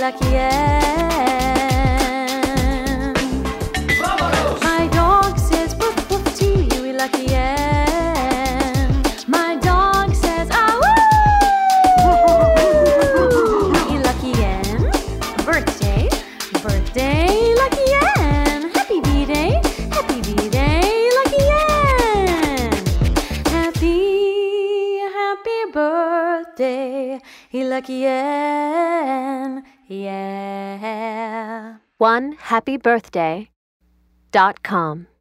lucky Ann. My dog says woof woof too, you lucky Ann. My dog says ah woo, you lucky Ann. Birthday, birthday, lucky Ann. Happy B-Day, lucky Ann. Happy birthday, lucky Ann. Yeah. OneHappyBirthday.com